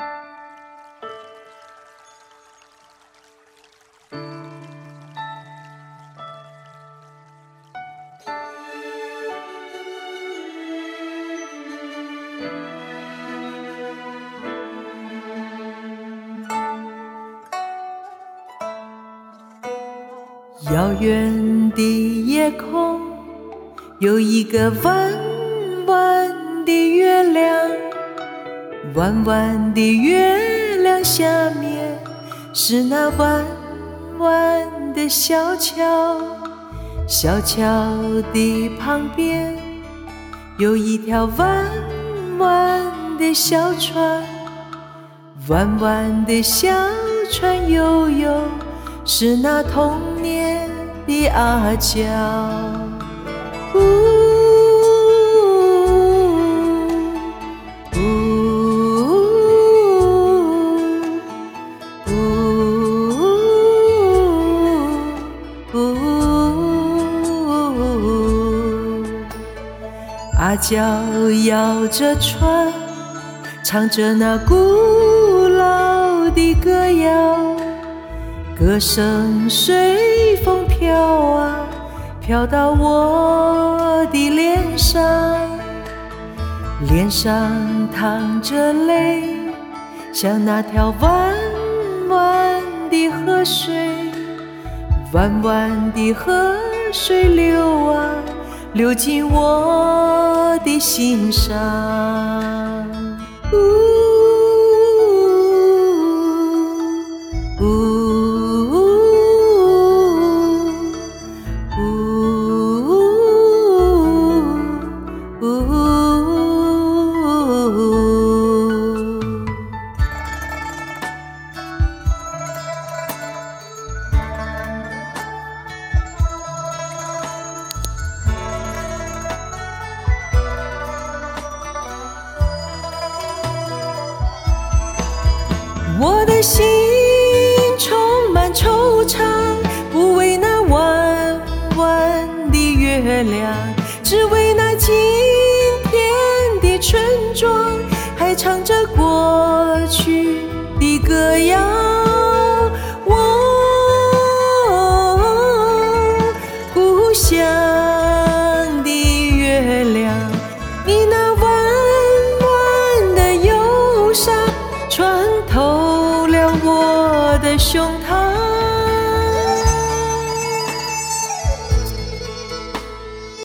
遥远的夜空有一个弯弯的月亮，弯弯的月亮下面是那弯弯的小桥，小桥的旁边有一条弯弯的小船，弯弯的小船悠悠是那童年的阿娇。阿娇摇着船，唱着那古老的歌谣，歌声随风飘啊，飘到我的脸上，脸上淌着泪，像那条弯弯的河水，弯弯的河水流啊，流进我的心上。我的心充满惆怅，不为那弯弯的月亮，只为那静